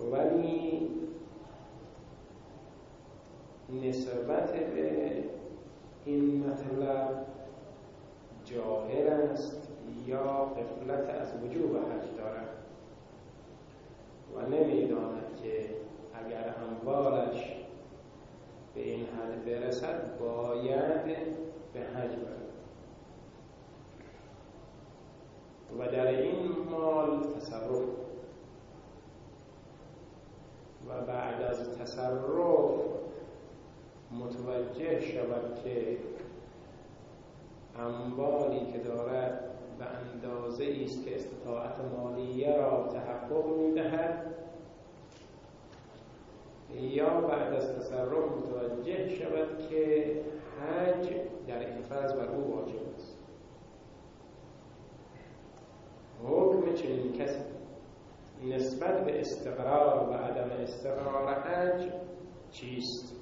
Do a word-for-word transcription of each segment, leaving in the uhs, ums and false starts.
ولی نسبت به این مطلب جاهل است یا غفلت از وجوب حج دارد و نمیداند که اگر اموالش به این حد برسد باید به حج برد و در این مال تصرف و بعد از تصرف متوجه شود که اموالی که دارد به اندازه ایست که استطاعت مالیه را تحقق می‌دهد، یا بعد از تصرف متوجه شود که حج در این فرض بر او واجب است. حکم چنین کسی نسبت به استقرار و عدم استقرار حج چیست؟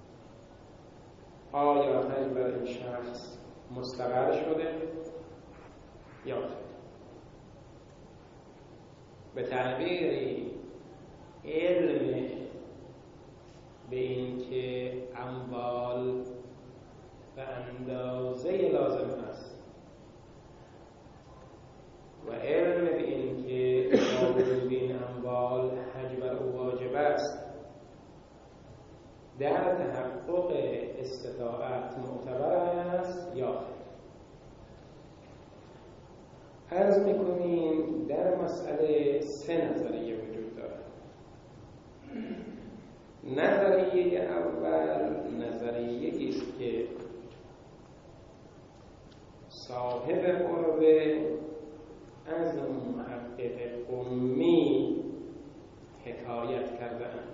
آیا حج بر این شخص مستقر شده یا خیر؟ به تعبیری علم به این که اموال به اندازه لازم است و علم به این که با وجود این اموال حج بر او واجب است در تحقق استطاعت معتبر است یا خیر؟ عرض می‌کنیم در مسئله سه نظریه وجود دارد. نظریه اول نظریه است که صاحب قربه از محقق قمی حکایت کرده‌اند،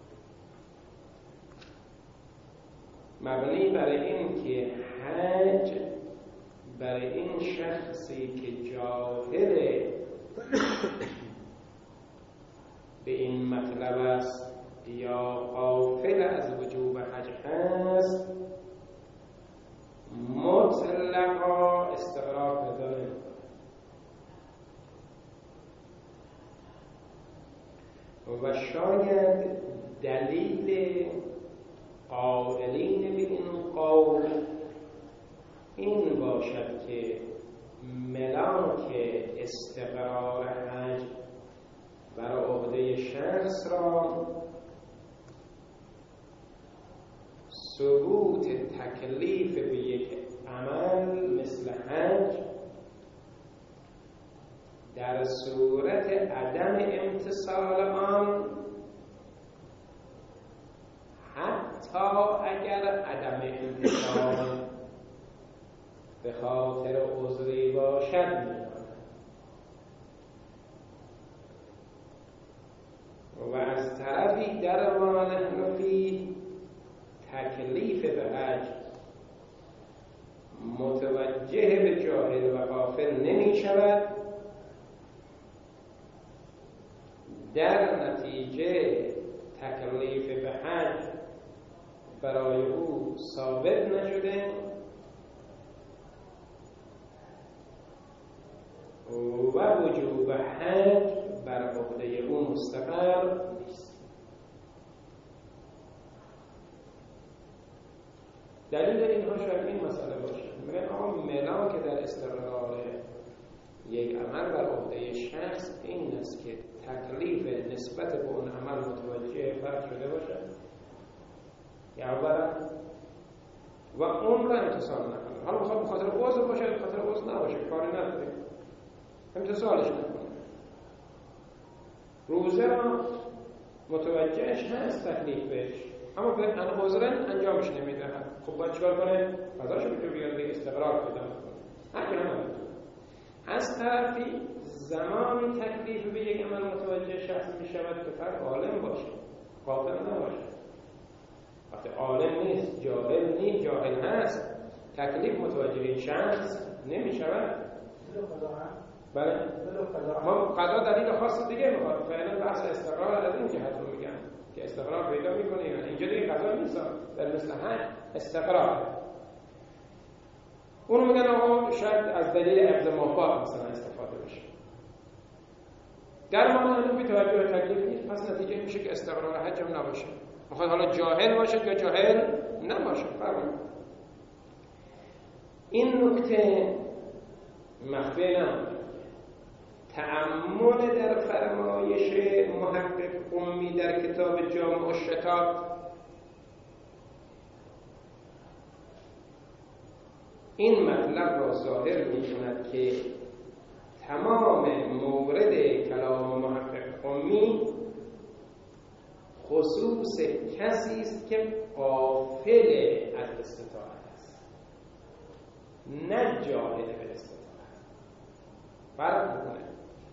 مبنی بر این که حج برای این شخصی که جاهل به این مطلب است یا غافل از وجوب حج هست مطلقا استقرار پیدا نمی‌کند و شاید دلیل قائلین به این قول این باشد که ملاک استقرار حج بر عهده شخص را ثبوت تکلیف به یک عمل مثل حج در صورت عدم امتثال آن، حتی اگر عدم امتثال به خاطر عذری باشد می‌داند و از طرفی در امان حنفی تکلیف به حج متوجه به جاهل و غافل نمی شود، در نتیجه تکلیف به حج برای او ثابت نشده و وجوب حج بر عهده او مستقر نیست. دلیل اینها شاید این مسئله باشه، میگن آقا ملاک در استقرار یک عمل بر عهده شخص این است که تکلیف نسبت به اون عمل متوجه فرد شده باشه یا اولا و اون را امتثال نکنه. حالا بخواد بخاطر عذر باشه بخاطر عذر نباشه کاری نداره، امتثالش نکنه. روزه را متوجهش هست تکلیف بهش اما به ان عذرن انجامش نمیدهد، خب باید چیکار کنه؟ قضاشو بتونه بیاره دیگه، استقرار پیدا کنه. حقی هم نداره. از طرفی زمان تکلیف به یک عمل متوجه شخص می شود که فرد عالم باشه، غافل نباشه. وقتی عالم نیست، جاهل نیست، جاهل هست، تکلیف متوجه این شخص نمی شود. بله ما قضا دلیل خاص دیگه میخواد. فعلا بحث استقرار از این جهت رو میگن که استقرار پیدا میکنه، یعنی اینجا دیگه قضا نیست، در مثل حج استقرار. اونو میگن آقا شاید از دلیل عرض مافات مثلا استفاده بشه. در معنی بی توجه تکلیف نیست، پس نتیجه میشه که استقرار حج هم نباشه. میخواد حالا جاهل باشه یا جاهل نباشه. فرمایید این نکته مخفی نماند. تأمل در فرمایش محقق قمی در کتاب جامع الشتات این مطلب را ظاهر می‌کند که تمام مورد کلام محقق قمی خصوص کسی است که غافل از استطاعت است، نه جاهل به استطاعت. فرق می‌کنه.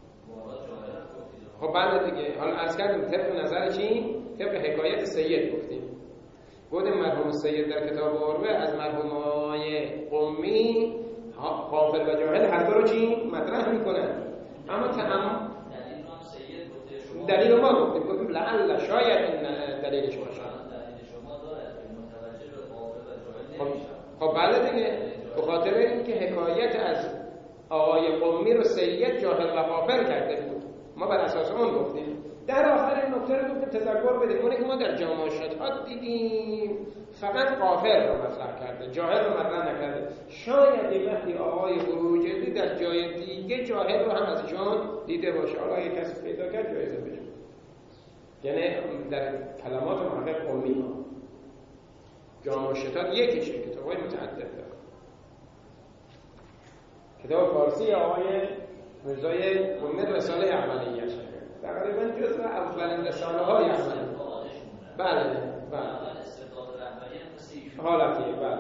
خب بله دیگه، حالا عرض کردیم طبق نظر چی؟ طبق حکایت سید گفتیم. گفتیم مرحوم سید در کتاب عروه از مرحوم آقای قمی غافل و جاهل هر دو رو چی؟ مطرح میکنن. اما تمام دلیل هم سید گفته شما دلیل ما گفتیم گفتیم لعل شاید این دلیلش باشه. دلیل شما داره که متوجه به غافل و جاهل نمیشه. خب بله دیگه، به خاطر اینکه حکایت از آقای قمی رو سید جاهل و غافل کرده بود، ما بر اساس اون گفتیم. در آخر این نکته رو گفتیم تذکر بدیم، اونی که ما در جامع الشتات دیدیم فقط غافل رو مطرح کرده، جاهل رو مطرح نکرده. شاید یه وقتی آقای بروجردی در جای دیگه جاهل رو هم از ایشان دیده باشه، حالا یه کسی پیدا کرد جایزه بشه. یعنی در کلمات محقق قمی ها جامع الشتات یکیشه، کتاب‌های متعدد داره. کتاب فارسی آقای مرزای قمی رساله عملیه شده، تقریبا جزو اولین رساله های عملیه. بله بله حالتیه. بله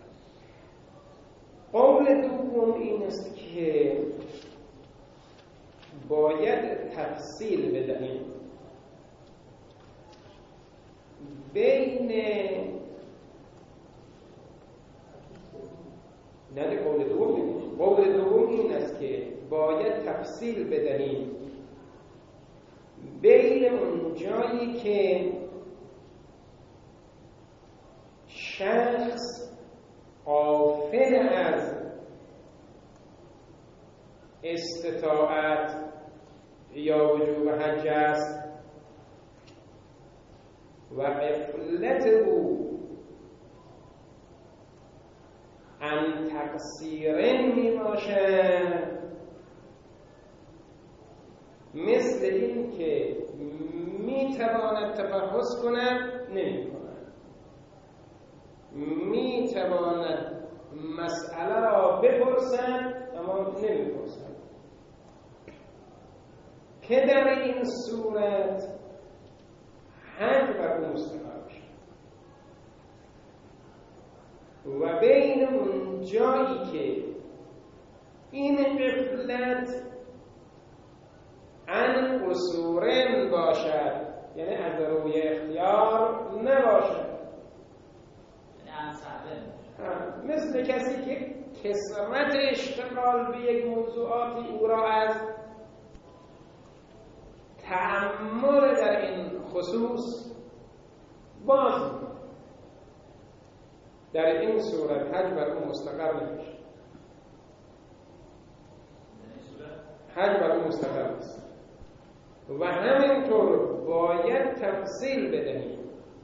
قول دوم این است که باید تفصیل بدهیم بین نه قول دوم قول دوم این است که باید تفصیل بدهیم بین اون جایی که شخص غافل از استطاعت یا وجوب حج است و غفلت او عن تقصیر می باشد، مثل این که می تواند تفحص کند نمی کند، می تواند مسئله را بپرسد اما نمی پرسد، که در این صورت حج بر او مستقر باشد. و بین اون جایی که این غفلت عن قصورن باشد، یعنی از روی اختیار نباشد، مثل کسی که کثرت اشتغال به یک موضوعاتی او را از تأمل در این خصوص باز می‌کند، در این صورت حج بر او مستقر نمیشه. حج بر او مستقر نیست. و همینطور باید تفصیل بدهیم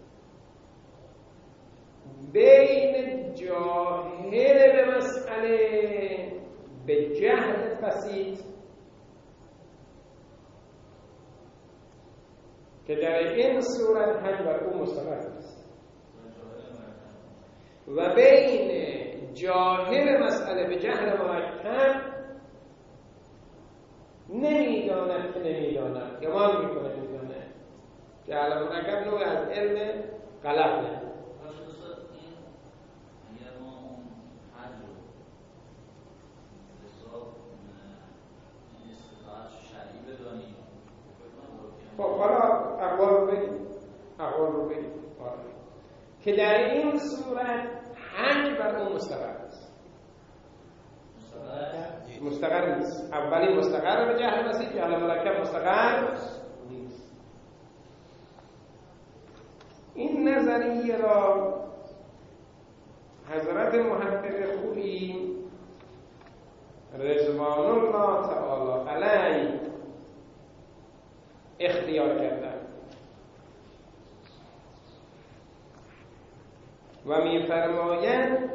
بین جاهل به مسئله به جهل بسیط که در این صورت حج بر او مستقر است، و بین جاهل مسئله به جهل مرکب نمیداند که نمیداند، گمان میکنه میدانه. جهل مرکب نوع از علم غلطه. خب حالا اقوال رو بگیم اقوال رو بگیم که در این صورت حج بر اون مستقر است. مستقر نیست. اولی مستقر به جهل بسیط، جهل مرکب مستقر نیست. این نظریه را حضرت محقق خویی رضوان الله تعالی علیه اختیار کردن. و می‌فرماید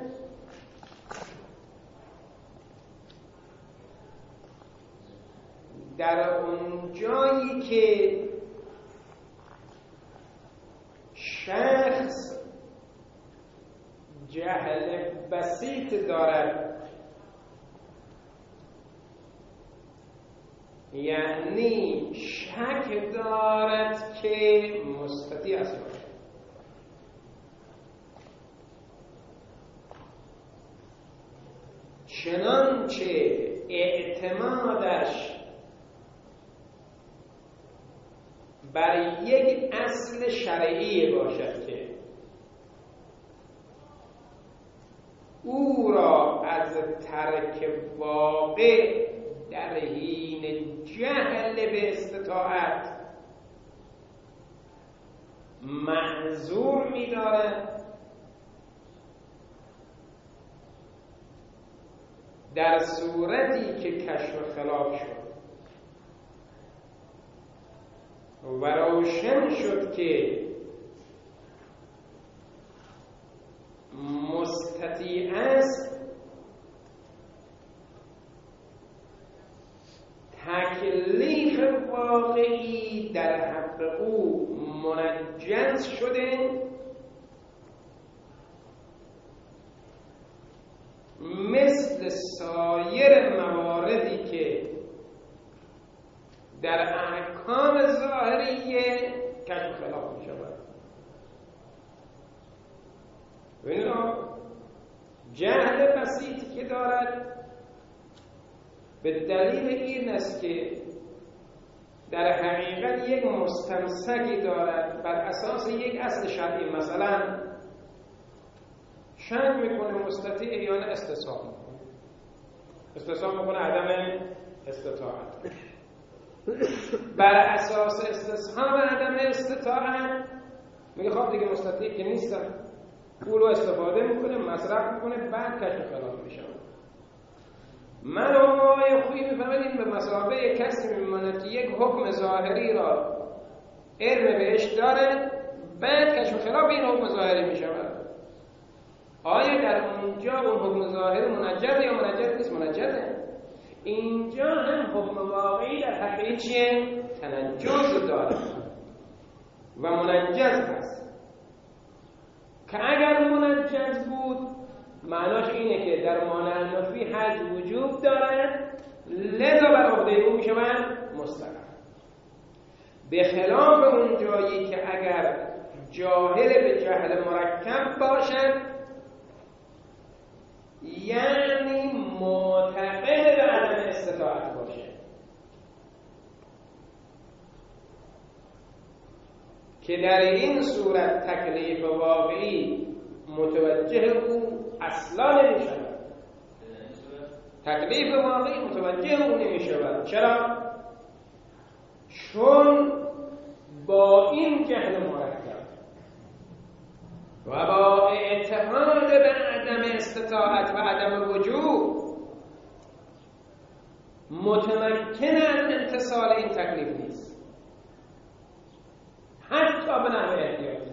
در اون جایی که شخص جهل بسیط دارد، یعنی شک دارد که مستطیع است، چنانچه اعتمادش بر یک اصل شرعی باشد که او را از ترک واقع در حین جهل به استطاعت معذور می‌دارد، در صورتی که کشف خلاف شد و روشن شد که مستطیع است، تکلیف واقعی در حق او منجز شده، مثل سایر مواردی که در احکام ظاهریه کشف خلاف می شود. ببینید جهل بسیطی که دارد به دلیل این است که در حقیقت یک مستمسکی دارد بر اساس یک اصل شرعی، مثلا شک میکنه مستطیع یا نه استصحاب میکنه، استصحاب میکنه عدم استطاعت، بر اساس استصحاب عدم استطاعت میگه خب دیگه مستطیع که نیستم، پول رو استفاده میکنه، مصرف میکنه، بعد کشف خلاف میشه. من و آقای خویی میفهمدیم به مثابه کسی میماند که یک حکم ظاهری را علم بهش داره، بعد کشف خلاف این حکم ظاهری میشود. آیا در اونجا اون حکم ظاهری منجز یا منجز نیست؟ منجزه. اینجا هم حکم واقعی در حقیقت چیه؟ تنجز داره و منجز هست، که اگر منجز بود معناش اینه که در مانع نفی حج وجود دارد، لذا بر عهده او میشوند مستقر، به خلاف اون جایی که اگر جاهل به جهل مرکب باشد، یعنی معتقد به عدم استطاعت باشه، که در این صورت تکلیف واقعی متوجه او اصلا نمی شود. تکلیف واقعی متوجه او نمی شود. چرا؟ چون با این جهل مرکب و با اعتقاد به عدم استطاعت و عدم وجود متمکن از امتثال این تکلیف نیست، حتی به نحو احتیاطی.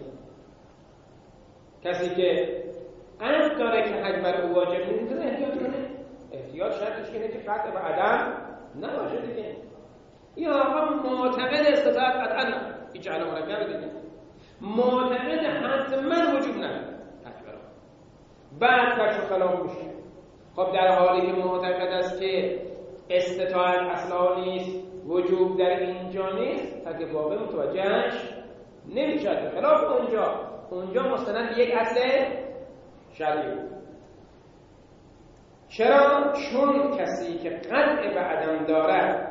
کسی که عهد داره که حج بر او واجب نیست احتیاط کنه، احتیاط شرطش اینه که قطع به عدم نباشه دیگه. یا آقا معتقد استطاعت قطعا نه، این جهل مرکب دیگه، معتقد حتما وجود نداره تکبر، بعد کشف خلاف میشه. خب در حالی که معتقد است که استطاعت اصلا نیست، وجود در اینجا نیست، تکلیف واقع متوجهش نمیشه، خلاف اونجا اونجا مستند یک اصل شرعی. چرا؟ چون کسی که قطع به عدم دارد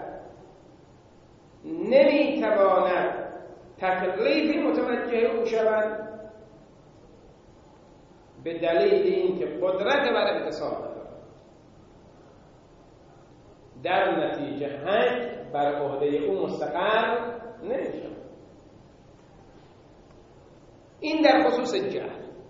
نمیتواند تکلیفی متوجه او شود، به دلیل اینکه قدرت بر امتثال ندارد. در نتیجه حج بر عهده او مستقر نمیشه. این در خصوص جهل.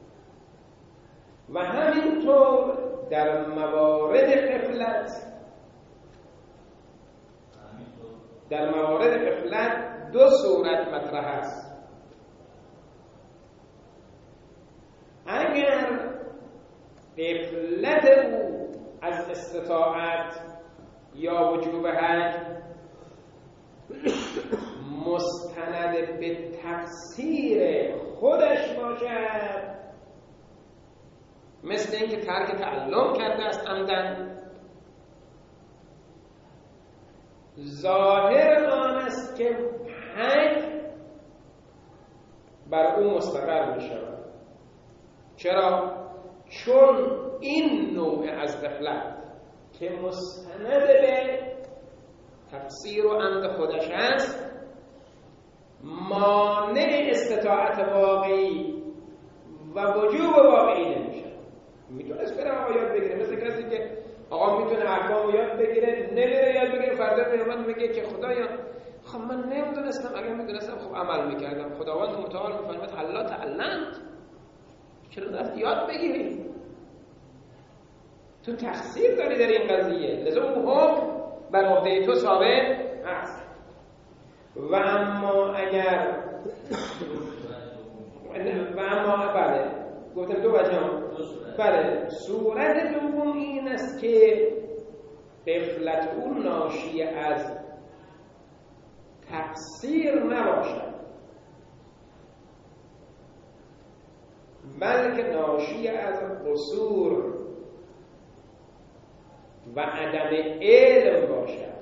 و همینطور در موارد غفلت، در موارد غفلت دو صورت مطرح است. اگر غفلت او از استطاعت یا وجوب حج مستند به تقصیر خودش باشد، مثل اینکه ترک تعلم کرده است عمدن، ظاهر آن است که حج بر او مستقر می شود. چرا؟ چون این نوع از غفلت که مستند به تقصیر و عمد خودش است مانع استطاعت واقعی و وجوب واقعی نمیشه. میتونست بره آقا یاد بگیره، مثل کسی که آقا میتونه احکام یاد بگیره، نمیره یاد بگیره، فردا قیامت میگه که خدایا خب من نمیدونستم، اگر میدونستم خب عمل میکردم. خداوند متعال میفرماید حالا تعلمت، چرا رفت یاد بگیری؟ تو تقصیر داری در این قضیه، لذا اون حکم بر عهده تو ثابت هست. و اما اگر و اما بله گفتم دو وجه هم بله صورت دوم این است که غفلت اون ناشی از تقصیر نباشد، بلکه ناشی از قصور و عدم علم باشد،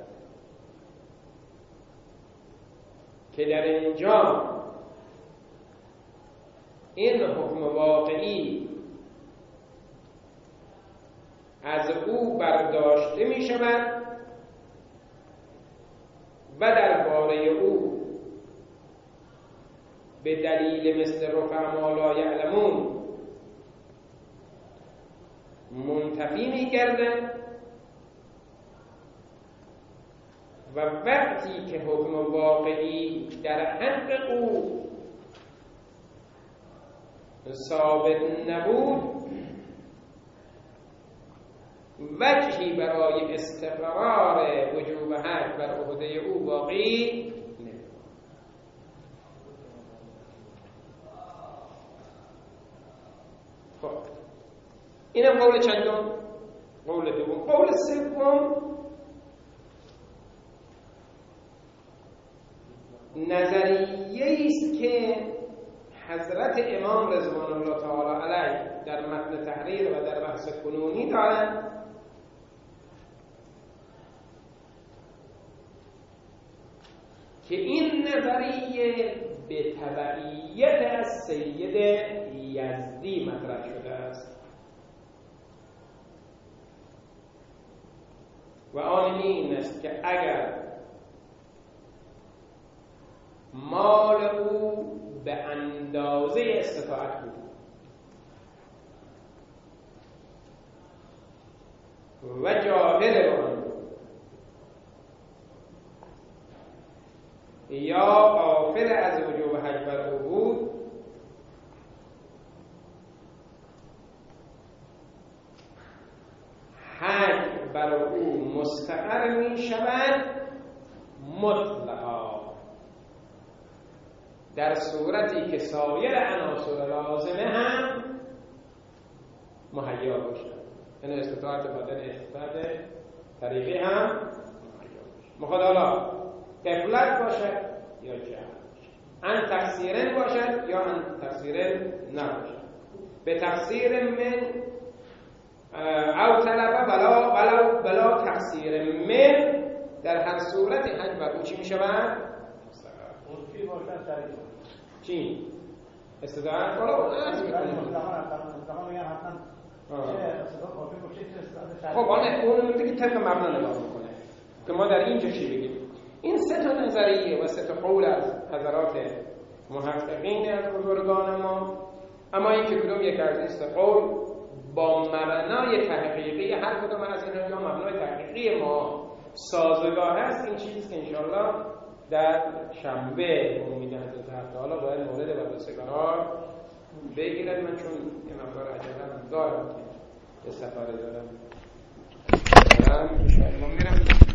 که در اینجا این حکم واقعی از او برداشته می شود و درباره او به دلیل مثل رفع ما لا یعلمون منتفی می گردن و وقتی که حکم واقعی در حق او ثابت نبود وجهی برای استقرار وجوب حج بر عهده او باقی نمید. خب اینم قول چندم؟ قول دوم. قول سوم نظریه‌ای است که حضرت امام رضوان الله تعالی علیه در متن تحریر و در بحث کنونی دارند که این نظریه به تبعیت از سید یزدی مطرح شده است و آن این است که اگر مال او به اندازه استطاعت بود و جاهل آن یا غافل از وجوب حج بر او بود، حج بر او مستقر می شود مطلقا، در صورتی که سایر عناصر لازمه هم مهیا باشد. یعنی استطاعت بدن، استطاعت طریقی هم مهیا باشد. مخاطب حالا غفلت باشد یا جهل باشد، ان تقصیرن باشد یا ان تقصیرن نباشد، به تقصیر من او طلبه بلا بلا بلا تقصیر من، در هر صورت حج بر او چی می شود؟ مستقر باشد طریقی چی؟ استطاعت حالا اون عرض میکنیم خب آنه اون میگه که طبق مبنا نگاه میکنه که ما در اینجا چی بگیم. این سه تا نظریه و سه تا قول از حضرات محققین از بزرگان ما، اما این که کدوم یک از این سه قول با مبنای تحقیقی هر کدوم از این یا مبنای تحقیقی ما سازگار هست، این چیزی که انشاءالله در شنبه امید حضرت تعالی باید مورد بررسی قرار بگیرد. من چون یه مقدار عجله دارم که به سفر دارم دارم میرم